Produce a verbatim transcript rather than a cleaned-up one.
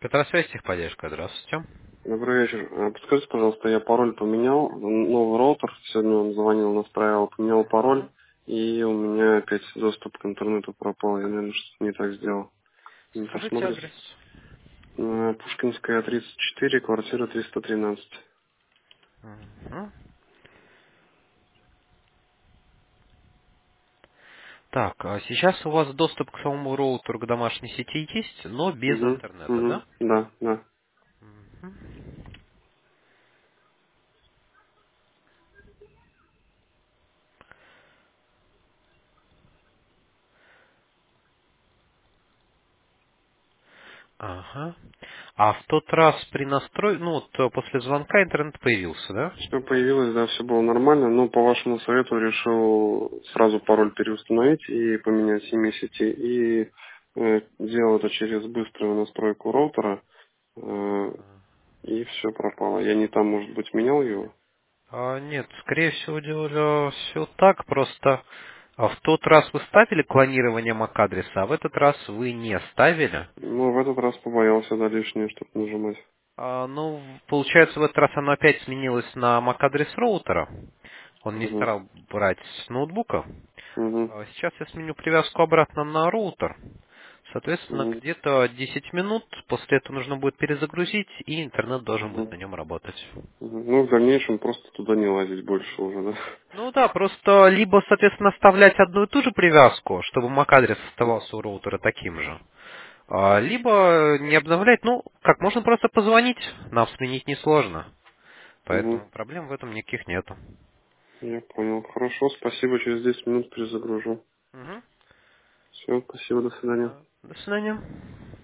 Петросвязь, техподдержка, здравствуйте. Добрый вечер. А, Подскажите, пожалуйста, я пароль поменял, новый роутер, сегодня он звонил, настраивал, поменял пароль, Мгм. и у меня опять доступ к интернету пропал, я, наверное, что-то не так сделал. Не Скажите посмотрите? адрес. Э, Пушкинская, тридцать четыре, квартира триста тринадцать. Мгм. Так, а сейчас у вас доступ к самому роутеру к домашней сети есть, но без Угу, интернета, угу, да? да, да. Мгм. Ага. А в тот раз при настрой, ну вот э, после звонка интернет появился, да? Все появилось, да, все было нормально, но по вашему совету решил сразу пароль переустановить и поменять имя сети, и э, делал это через быструю настройку роутера. Э, И все пропало. Я не там, может быть, менял его. А, нет, скорее всего делали все так, просто а в тот раз вы ставили клонирование MAC-адреса, а в этот раз вы не ставили. Но в этот раз побоялся, да, лишнее что-то нажимать. А, ну, получается, в этот раз оно опять сменилось на MAC-адрес роутера. Он не Угу. стал брать с ноутбука. Угу. А сейчас я сменю привязку обратно на роутер. Соответственно, Угу. где-то десять минут, после этого нужно будет перезагрузить, и интернет должен будет Угу. на нем работать. Ну, в дальнейшем просто туда не лазить больше уже, да. Ну да, просто либо, соответственно, оставлять одну и ту же привязку, чтобы MAC-адрес оставался у роутера таким же, а, либо не обновлять, ну, как можно просто позвонить, нам сменить несложно. Угу. Поэтому проблем в этом никаких нету. Я понял. Хорошо, спасибо. Через десять минут перезагружу. Мгм. Все, спасибо, до свидания. А, До свидания.